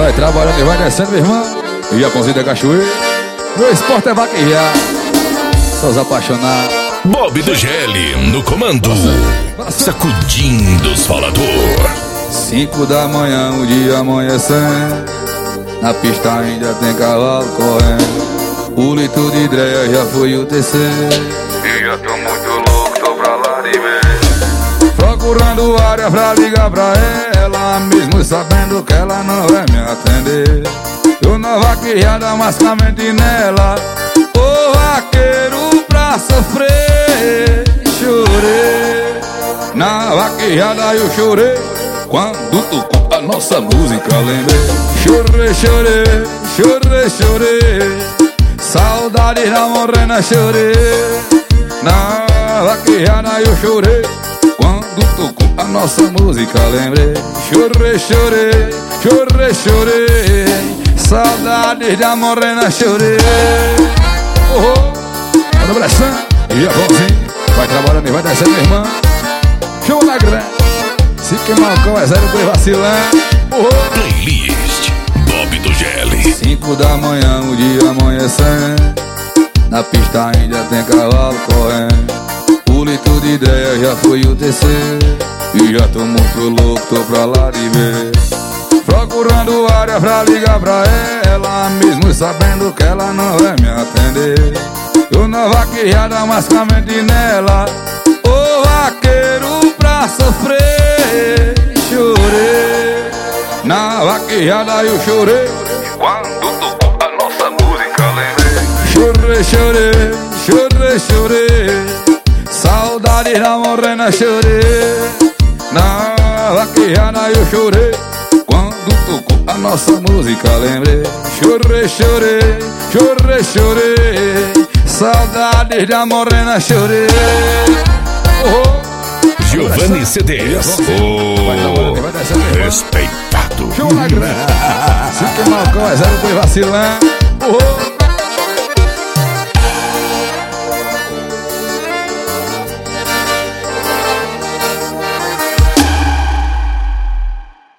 vai trabalhando e vai descendo, meu irmão. E a Pãozinho da Cachoeira. O esporte é vaquejar. Só os apaixonados. Bob do GL no comando. Sacudindo os falador. 5 da manhã, o dia amanhecendo. Na pista ainda tem cavalo correndo. O litro de ideia já foi o terceiro. E já tô muito louco, tô pra lá de ver. Procurando área pra ligar pra ela, mesmo sabendo que ela não vai me atender. Tô na vaquejada, mas com a mente nela. Ô vaqueiro pra sofrer. Chorei na vaquejada, eu chorei quando tocou a nossa música, lembrei. Chorei, chorei, chorei, chorei. Saudade da morena, chorei. Na vaquejada eu chorei quando tocou a nossa música, lembrei. Chorei, chorei, chorei, chorei. Saudade da morena, chorei. Manda pressão. E a Pãozinho vai trabalhando e vai descendo, minha irmã. Show na grana. Se queimar o cão é zero, foi vacilando. Playlist Bob do GL. 5 da manhã, o dia amanhecendo. Na pista ainda tem cavalo correndo. O litro de ideia já foi o terceiro. E já tô muito louco, tô pra lá de ver. Procurando área pra ligar pra ela, mesmo sabendo que ela não vai me atender. Tô na vaquejada, mas com a mente nela. Ô vaqueiro pra sofrer. Chorei na vaquejada, eu chorei quando tocou a nossa música, lembrei. Chorei, chorei, chorei, chorei. Saudade da morena, chorei. Na vaquejada eu chorei quando tocou a nossa música, lembrei. Chorei, chorei, chorei, chorei. Saudade da morena, chorei. Giovanni CDs, respeitado. Show na grana. Se queimar o cão é zero, foi vacilando.